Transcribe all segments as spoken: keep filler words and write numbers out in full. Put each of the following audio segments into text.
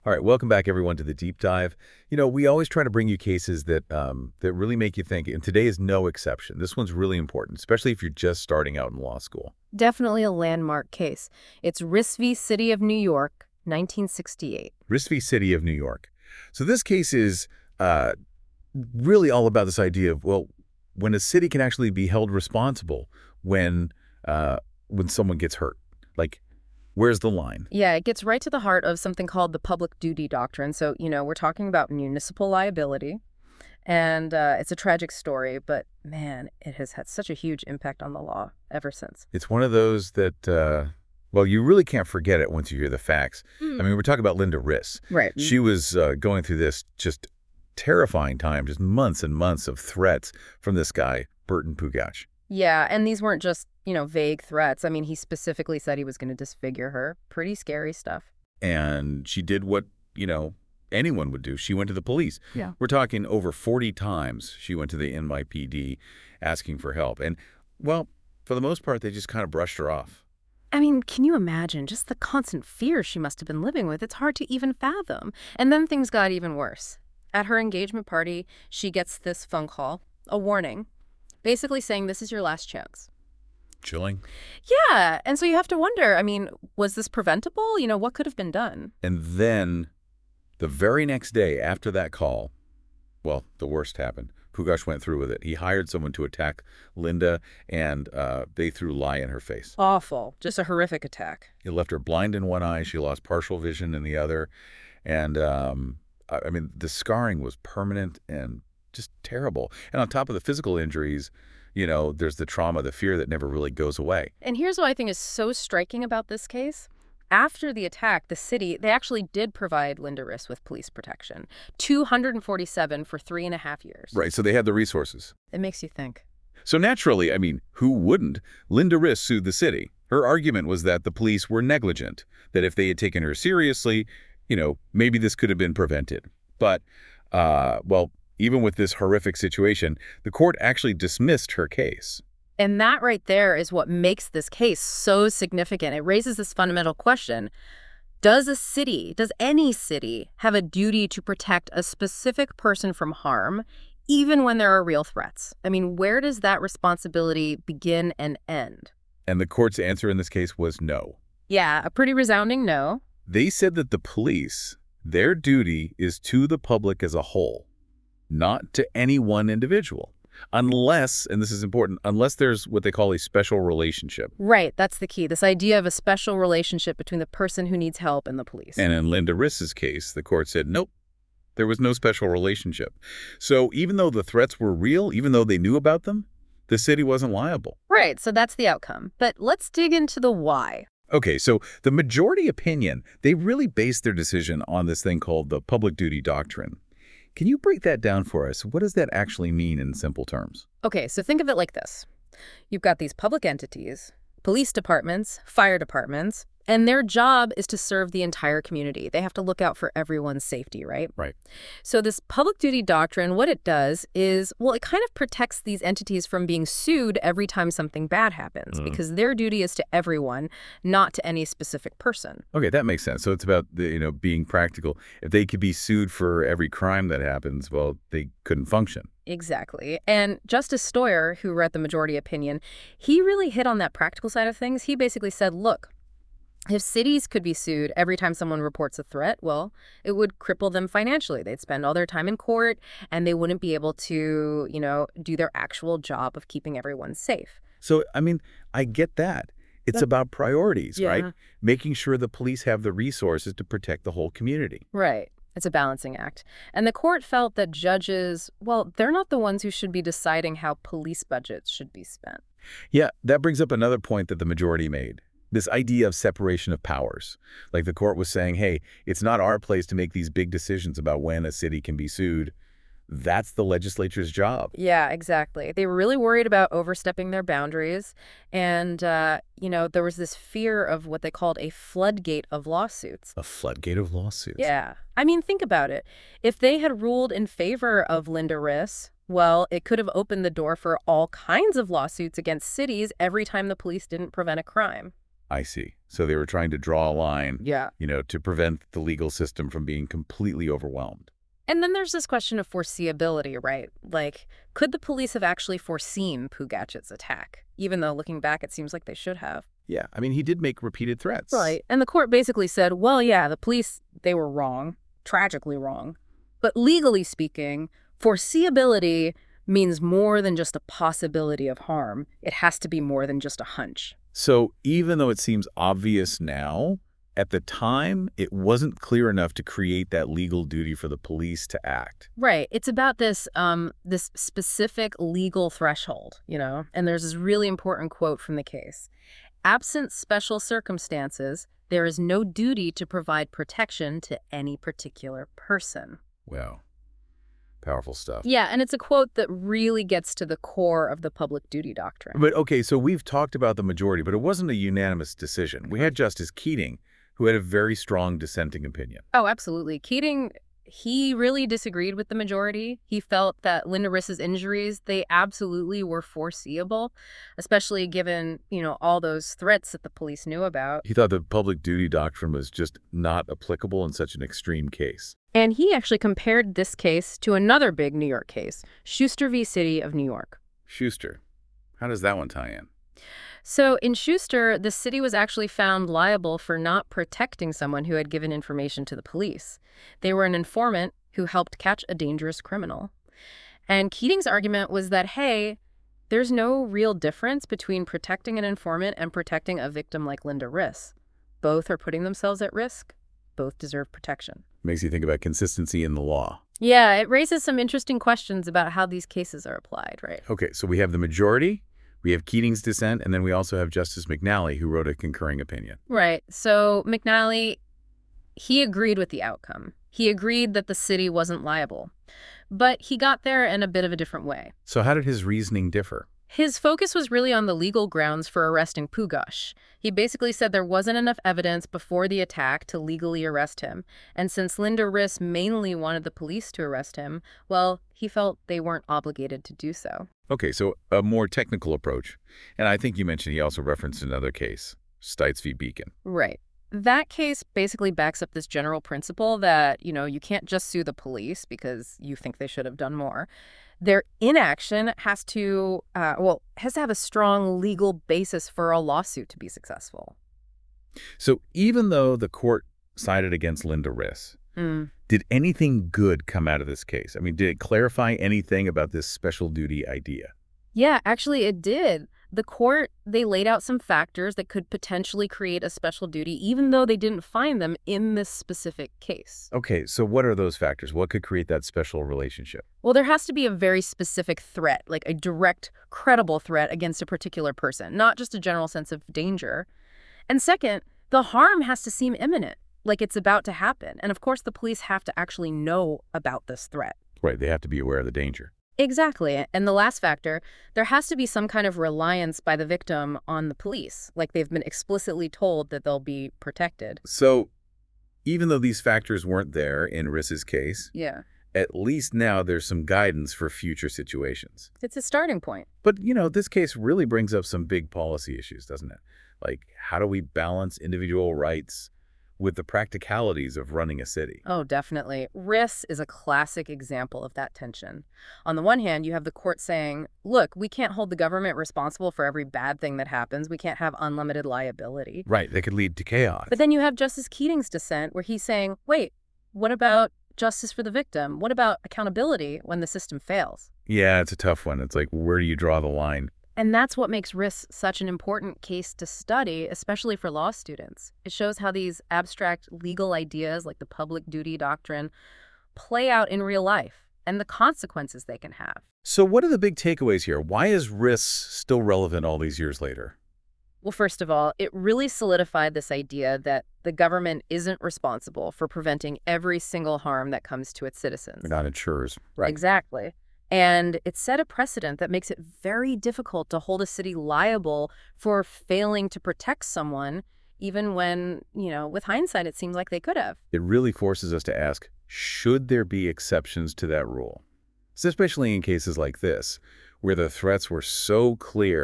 All right, welcome back everyone to the deep dive. You know, we always try to bring you cases that um, that really make you think, and today is no exception. This one's really important, especially if you're just starting out in law school. Definitely a landmark case. It's Riss v. City of New York, nineteen sixty-eight. Riss v. City of New York. So this case is uh, really all about this idea of, well, when a city can actually be held responsible when uh, when someone gets hurt. Like, where's the line? Yeah, it gets right to the heart of something called the public duty doctrine. So, you know, we're talking about municipal liability, and uh, it's a tragic story, but man, it has had such a huge impact on the law ever since. It's one of those that, uh, well, you really can't forget it once you hear the facts. Mm. I mean, we're talking about Linda Riss. Right. She was uh, going through this just terrifying time, just months and months of threats from this guy, Burton Pugac. Yeah, and these weren't just, you know, vague threats. I mean, he specifically said he was going to disfigure her. Pretty scary stuff. And she did what, you know, anyone would do. She went to the police. Yeah. We're talking over forty times she went to the N Y P D asking for help. And, well, for the most part, they just kind of brushed her off. I mean, can you imagine just the constant fear she must have been living with? It's hard to even fathom. And then things got even worse. At her engagement party, she gets this phone call, a warning, basically saying this is your last chance. Chilling. Yeah, and so you have to wonder, I mean, was this preventable? You know, what could have been done? And then the very next day after that call, well, the worst happened. Pugac went through with it. He hired someone to attack Linda, and uh, they threw lye in her face. Awful. Just a horrific attack. It left her blind in one eye. She lost partial vision in the other. And, um, I mean, the scarring was permanent and just terrible. And on top of the physical injuries, you know, there's the trauma, the fear that never really goes away. And here's what I think is so striking about this case. After the attack, the city, they actually did provide Linda Riss with police protection. two hundred forty-seven for three and a half years. Right, so they had the resources. It makes you think. So naturally, I mean, who wouldn't? Linda Riss sued the city. Her argument was that the police were negligent, that if they had taken her seriously, you know, maybe this could have been prevented. But, uh, well, even with this horrific situation, the court actually dismissed her case. And that right there is what makes this case so significant. It raises this fundamental question. Does a city, does any city have a duty to protect a specific person from harm, even when there are real threats? I mean, where does that responsibility begin and end? And the court's answer in this case was no. Yeah, a pretty resounding no. They said that the police, their duty is to the public as a whole, not to any one individual. Unless, and this is important, unless there's what they call a special relationship. Right, that's the key. This idea of a special relationship between the person who needs help and the police. And in Linda Riss's case, the court said, nope, there was no special relationship. So even though the threats were real, even though they knew about them, the city wasn't liable. Right, so that's the outcome. But let's dig into the why. Okay, so the majority opinion, they really based their decision on this thing called the public duty doctrine. Can you break that down for us? What does that actually mean in simple terms? Okay, so think of it like this. You've got these public entities, police departments, fire departments, and their job is to serve the entire community. They have to look out for everyone's safety, right? Right. So this public duty doctrine, what it does is, well, it kind of protects these entities from being sued every time something bad happens, mm. because their duty is to everyone, not to any specific person. Okay, that makes sense. So it's about, the, you know, being practical. If they could be sued for every crime that happens, well, they couldn't function. Exactly. And Justice Stoyer, who read the majority opinion, he really hit on that practical side of things. He basically said, look, if cities could be sued every time someone reports a threat, well, it would cripple them financially. They'd spend all their time in court, and they wouldn't be able to, you know, do their actual job of keeping everyone safe. So, I mean, I get that. It's That- about priorities, Yeah. right? Making sure the police have the resources to protect the whole community. Right. It's a balancing act. And the court felt that judges, well, they're not the ones who should be deciding how police budgets should be spent. Yeah, that brings up another point that the majority made. This idea of separation of powers. Like the court was saying, hey, it's not our place to make these big decisions about when a city can be sued. That's the legislature's job. Yeah, exactly. They were really worried about overstepping their boundaries. And, uh, you know, there was this fear of what they called a floodgate of lawsuits. A floodgate of lawsuits. Yeah. I mean, think about it. If they had ruled in favor of Linda Riss, well, it could have opened the door for all kinds of lawsuits against cities every time the police didn't prevent a crime. I see. So they were trying to draw a line, Yeah. you know, to prevent the legal system from being completely overwhelmed. And then there's this question of foreseeability, right? Like, could the police have actually foreseen Pugatchet's attack? Even though looking back, it seems like they should have. Yeah, I mean, he did make repeated threats. Right. And the court basically said, well, yeah, the police, they were wrong, tragically wrong. But legally speaking, foreseeability means more than just a possibility of harm. It has to be more than just a hunch. So even though it seems obvious now, at the time, it wasn't clear enough to create that legal duty for the police to act. Right. It's about this um, this specific legal threshold, you know, and there's this really important quote from the case. Absent special circumstances, there is no duty to provide protection to any particular person. Wow. Powerful stuff. Yeah, and it's a quote that really gets to the core of the public duty doctrine. But okay, so we've talked about the majority, but it wasn't a unanimous decision. We had Justice Keating, who had a very strong dissenting opinion. Oh, absolutely. Keating, he really disagreed with the majority. He felt that Linda Riss's injuries, they absolutely were foreseeable, especially given, you know, all those threats that the police knew about. He thought the public duty doctrine was just not applicable in such an extreme case. And he actually compared this case to another big New York case, Schuster v. City of New York. Schuster. How does that one tie in? So in Schuster, the city was actually found liable for not protecting someone who had given information to the police. They were an informant who helped catch a dangerous criminal. And Keating's argument was that, hey, there's no real difference between protecting an informant and protecting a victim like Linda Riss. Both are putting themselves at risk. Both deserve protection. Makes you think about consistency in the law. Yeah, it raises some interesting questions about how these cases are applied, right? Okay, so we have the majority, we have Keating's dissent, and then we also have Justice McNally, who wrote a concurring opinion. Right. So McNally, he agreed with the outcome. He agreed that the city wasn't liable. But he got there in a bit of a different way. So how did his reasoning differ? His focus was really on the legal grounds for arresting Pugash. He basically said there wasn't enough evidence before the attack to legally arrest him. And since Linda Riss mainly wanted the police to arrest him, well, he felt they weren't obligated to do so. Okay, so a more technical approach. And I think you mentioned he also referenced another case, Stites v. Beacon. Right. That case basically backs up this general principle that, you know, you can't just sue the police because you think they should have done more. Their inaction has to, uh, well, has to have a strong legal basis for a lawsuit to be successful. So even though the court sided against Linda Riss, Mm. did anything good come out of this case? I mean, did it clarify anything about this special duty idea? Yeah, actually it did. The court, they laid out some factors that could potentially create a special duty, even though they didn't find them in this specific case. Okay, so what are those factors? What could create that special relationship? Well, there has to be a very specific threat, like a direct, credible threat against a particular person, not just a general sense of danger. And second, the harm has to seem imminent, like it's about to happen. And of course, the police have to actually know about this threat. Right, they have to be aware of the danger. Exactly. And the last factor, there has to be some kind of reliance by the victim on the police, like they've been explicitly told that they'll be protected. So even though these factors weren't there in Riss's case, Yeah. at least now there's some guidance for future situations. It's a starting point. But, you know, this case really brings up some big policy issues, doesn't it? Like, how do we balance individual rights with the practicalities of running a city? Oh, definitely. Riss is a classic example of that tension. On the one hand, you have the court saying, look, we can't hold the government responsible for every bad thing that happens. We can't have unlimited liability. Right, that could lead to chaos. But then you have Justice Keating's dissent where he's saying, wait, what about justice for the victim? What about accountability when the system fails? Yeah, it's a tough one. It's like, where do you draw the line? And that's what makes Riss such an important case to study, especially for law students. It shows how these abstract legal ideas like the public duty doctrine play out in real life and the consequences they can have. So what are the big takeaways here? Why is Riss still relevant all these years later? Well, first of all, it really solidified this idea that the government isn't responsible for preventing every single harm that comes to its citizens. We're not insurers. Exactly. And it set a precedent that makes it very difficult to hold a city liable for failing to protect someone, even when, you know, with hindsight, it seems like they could have. It really forces us to ask, should there be exceptions to that rule? So especially in cases like this, where the threats were so clear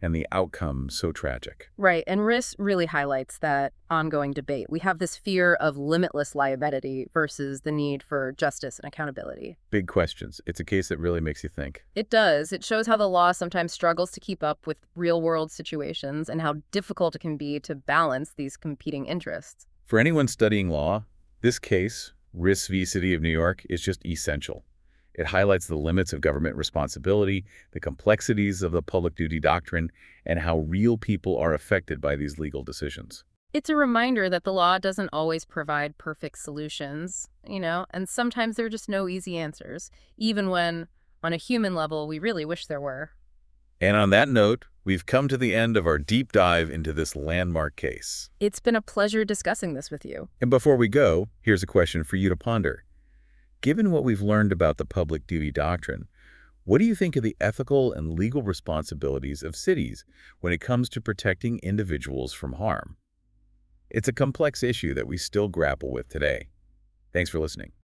and the outcome so tragic. Right, and Riss really highlights that ongoing debate. We have this fear of limitless liability versus the need for justice and accountability. Big questions. It's a case that really makes you think. It does. It shows how the law sometimes struggles to keep up with real-world situations and how difficult it can be to balance these competing interests. For anyone studying law, this case, Riss v. City of New York, is just essential. It highlights the limits of government responsibility, the complexities of the public duty doctrine, and how real people are affected by these legal decisions. It's a reminder that the law doesn't always provide perfect solutions, you know, and sometimes there are just no easy answers, even when, on a human level, we really wish there were. And on that note, we've come to the end of our deep dive into this landmark case. It's been a pleasure discussing this with you. And before we go, here's a question for you to ponder. Given what we've learned about the public duty doctrine, what do you think of the ethical and legal responsibilities of cities when it comes to protecting individuals from harm? It's a complex issue that we still grapple with today. Thanks for listening.